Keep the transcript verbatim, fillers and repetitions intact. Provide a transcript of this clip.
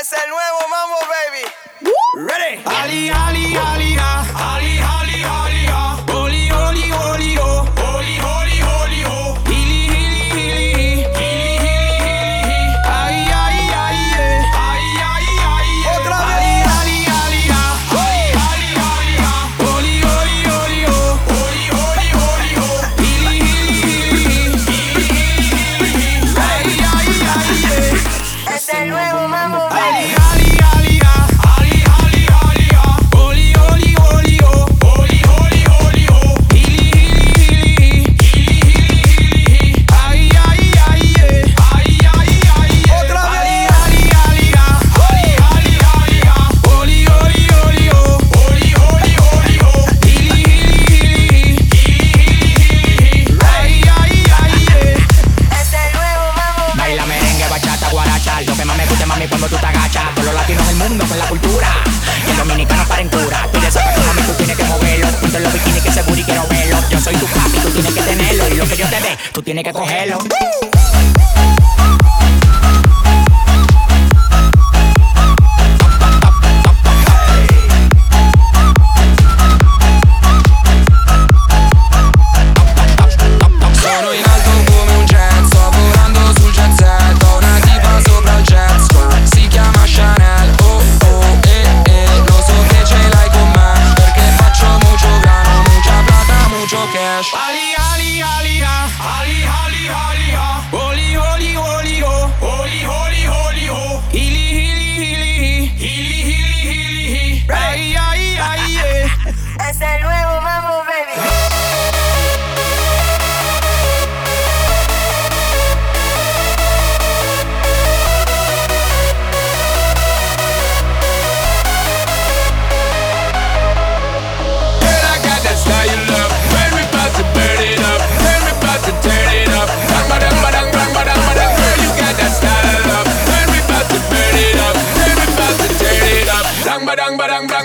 Es el nuevo mambo, baby. Ready. Ali, Ali, Ali, ah. Ali, Ali, Ali, ah. Holy, holy, holy, oh. Holy, holy, holy, oh. Hili, hili, hili, hili, hili, hili. Ay, ay, ay, yeah. Ay, ay, ay, yeah. Otra vez. Ali, Ali, Ali, ah. Ali, Ali, Ali, ah. Holy, holy, holy, oh. Holy, holy, holy, oh. Hili, hili, hili, hili, hili, hili. Ay, ay, ay, yeah. Es el nuevo mambo, Ali, baby. Ali, Ali, ah. Ali, Ali, Ali, ah. Holy, holy, holy, oh. Holy, holy, holy, oh. Hili, hili, hili, hili, hili, hili. Ay, ay, ay, yeah. Ay, ay, ay, yeah. Otra Ali, vez. Ali, Ali, ah. Ali, Ali, Ali, ah. Holy, holy, holy, oh. Holy, holy, holy, oh. Hili, hili, hili, hili, hili, hili. Ay, ay, ay, yeah. Es el nuevo mambo, baby. Baila merengue, bachata, guaracha. Lo que más me gusta, mami, cuando tú te agachas. Todos los latinos del mundo con la cultura. Y el dominicano para en cura. Tú eres zapato, mami, tú tienes que moverlo. Ponte los bikinis que seguro y quiero verlo. Yo soy tu papi, tú tienes que tenerlo. Y lo que yo te dé, tú tienes que cogerlo. Sono in alto come un jet, sto volando sul jet set. Ho una tipa sopra il jet squad, si chiama Chanel. Oh oh eh eh, lo so che ce l'hai con me, perché faccio mucho grano, mucha plata, mucho cash. Ali Ali Ali ah, Ali Ali Ali ah. Holy holy holy oh, holy holy holy oh. Hili hili hili hili hili hili hili. Ay ay ay yeah. Es el nuevo mambo, baby. Girl, I got that style you love. When we about to burn it up, when we about to turn it up. Bang, badang, badang, bang, badang, badang. Girl, you got that style I love. When we about to burn it up, when we about to turn it up. Bang, badang, badang, bang,